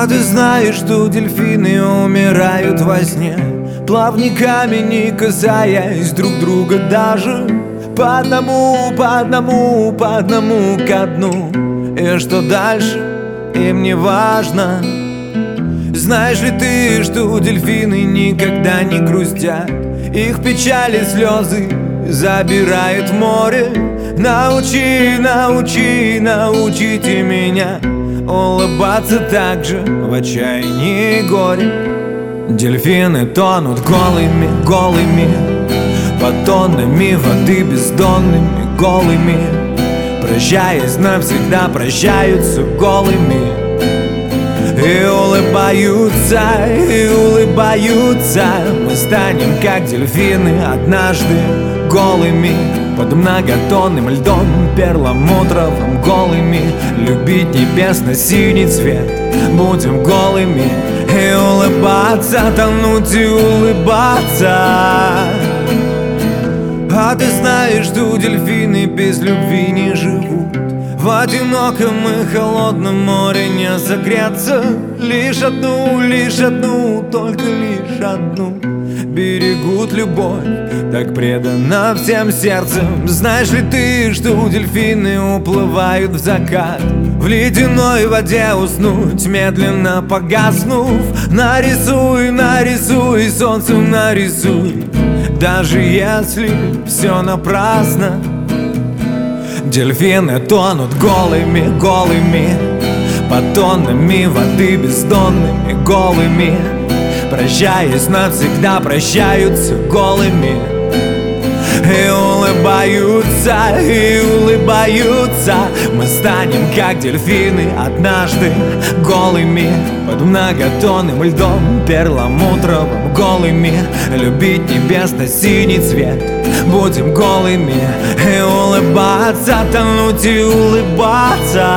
А ты знаешь, что дельфины умирают во сне, плавниками не касаясь друг друга даже, по одному, по одному, по одному ко дну. И что дальше, им не важно. Знаешь ли ты, что дельфины никогда не грустят? Их печали, слезы забирают в море. Научи, научи, научите меня улыбаться так же в отчаянии и горе. Дельфины тонут голыми, голыми, под тоннами воды бездонными, голыми. Прощаясь навсегда, прощаются голыми. И улыбаются, и улыбаются. Мы станем как дельфины однажды голыми, под многотонным льдом перламутровым, голыми. Любить небесно-синий цвет, будем голыми. И улыбаться, тонуть и улыбаться. А ты знаешь, что дельфины без любви не живут? В одиноком и холодном море не согреться. Лишь одну, только лишь одну берегут любовь, так преданно всем сердцем. Знаешь ли ты, что дельфины уплывают в закат, в ледяной воде уснуть, медленно погаснув? Нарисуй, нарисуй, солнцем нарисуй, даже если все напрасно. Дельфины тонут голыми, голыми, под тоннами воды бездонными, голыми. Прощаясь навсегда, прощаются голыми. И улыбаются, и улыбаются. Мы станем как дельфины однажды голыми, под многотонным льдом перламутровым, голыми. Любить небесно-синий цвет, будем голыми. И улыбаться, тонуть и улыбаться.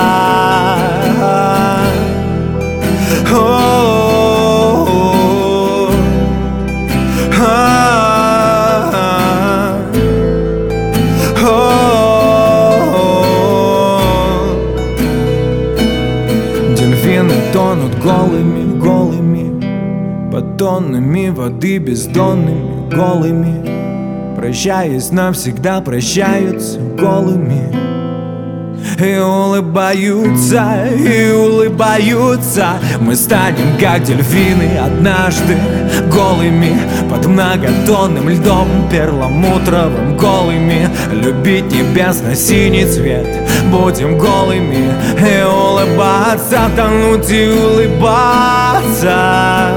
Дельфины тонут голыми, голыми, под тоннами воды бездонными, голыми. Прощаясь навсегда, прощаются голыми. И улыбаются, и улыбаются. Мы станем как дельфины однажды голыми, под многотонным льдом перламутровым, голыми. Любить небесно-синий цвет, будем голыми. И улыбаться, тонуть и улыбаться.